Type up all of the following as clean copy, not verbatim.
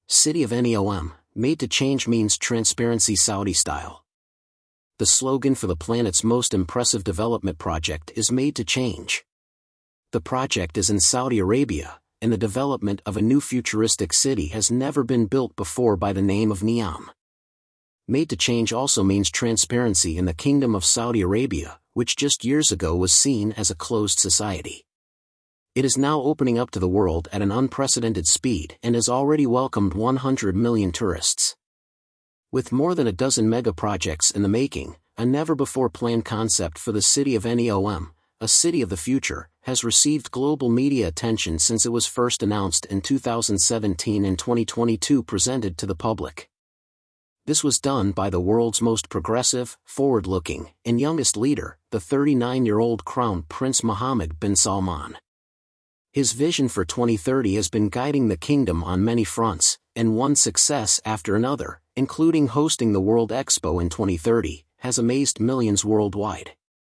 City of NEOM, made to change means transparency Saudi style. The slogan for the planet's most impressive development project is Made to Change. The project is in Saudi Arabia, and the development of a new futuristic city has never been built before by the name of NEOM. Made to Change also means transparency in the Kingdom of Saudi Arabia, which just years ago was seen as a closed society. It is now opening up to the world at an unprecedented speed and has already welcomed 100 million tourists. With more than a dozen mega projects in the making, a never-before-planned concept for the city of NEOM, a city of the future, has received global media attention since it was first announced in 2017 and 2022 presented to the public. This was done by the world's most progressive, forward-looking, and youngest leader, the 39-year-old Crown Prince Mohammed bin Salman. His vision for 2030 has been guiding the kingdom on many fronts, and one success after another, including hosting the World Expo in 2030, has amazed millions worldwide.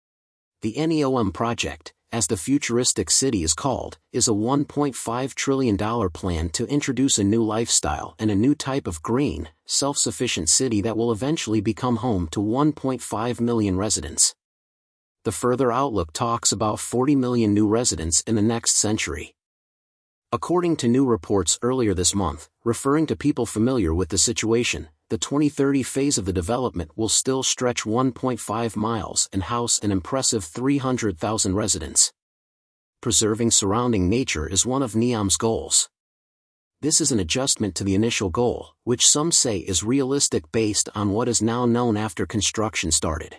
The NEOM project, as the futuristic city is called, is a $1.5 trillion plan to introduce a new lifestyle and a new type of green, self-sufficient city that will eventually become home to 1.5 million residents. The further outlook talks about 40 million new residents in the next century. According to new reports earlier this month, referring to people familiar with the situation, the 2030 phase of the development will still stretch 1.5 miles and house an impressive 300,000 residents. Preserving surrounding nature is one of NEOM's goals. This is an adjustment to the initial goal, which some say is realistic based on what is now known after construction started.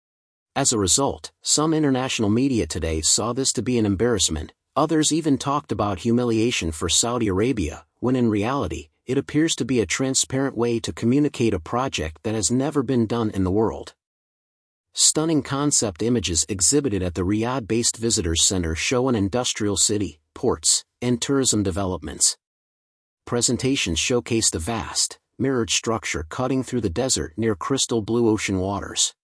As a result, some international media today saw this to be an embarrassment, others even talked about humiliation for Saudi Arabia, when in reality, it appears to be a transparent way to communicate a project that has never been done in the world. Stunning concept images exhibited at the Riyadh-based Visitors Center show an industrial city, ports, and tourism developments. Presentations showcase the vast, mirrored structure cutting through the desert near crystal blue ocean waters.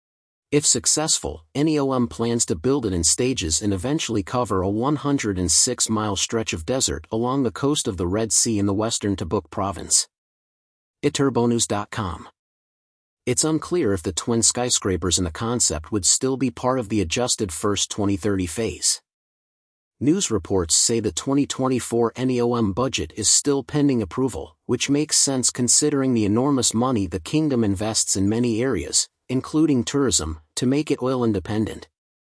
If successful, NEOM plans to build it in stages and eventually cover a 106-mile stretch of desert along the coast of the Red Sea in the western Tabuk province. iTurboNews.com. It's unclear if the twin skyscrapers in the concept would still be part of the adjusted first 2030 phase. News reports say the 2024 NEOM budget is still pending approval, which makes sense considering the enormous money the kingdom invests in many areas, including tourism, to make it oil independent.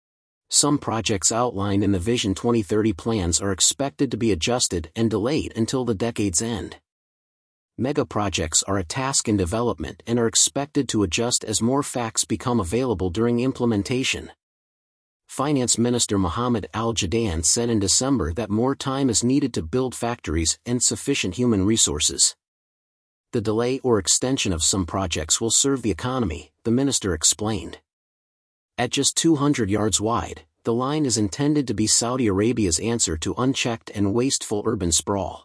Some projects outlined in the Vision 2030 plans are expected to be adjusted and delayed until the decade's end. Mega projects are a task in development and are expected to adjust as more facts become available during implementation. Finance Minister Mohammed Al-Jadaan said in December that more time is needed to build factories and sufficient human resources. The delay or extension of some projects will serve the economy, the minister explained. At just 200 yards wide, the line is intended to be Saudi Arabia's answer to unchecked and wasteful urban sprawl.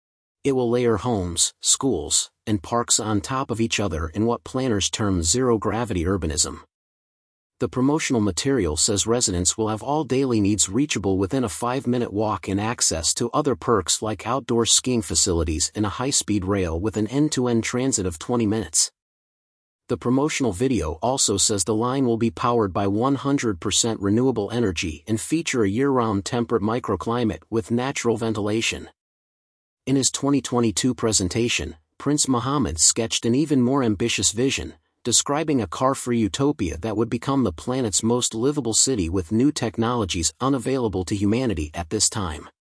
It will layer homes, schools, and parks on top of each other in what planners term zero-gravity urbanism. The promotional material says residents will have all daily needs reachable within a 5-minute walk and access to other perks like outdoor skiing facilities and a high-speed rail with an end-to-end transit of 20 minutes. The promotional video also says the line will be powered by 100% renewable energy and feature a year-round temperate microclimate with natural ventilation. In his 2022 presentation, Prince Mohammed sketched an even more ambitious vision, describing a car-free utopia that would become the planet's most livable city with new technologies unavailable to humanity at this time.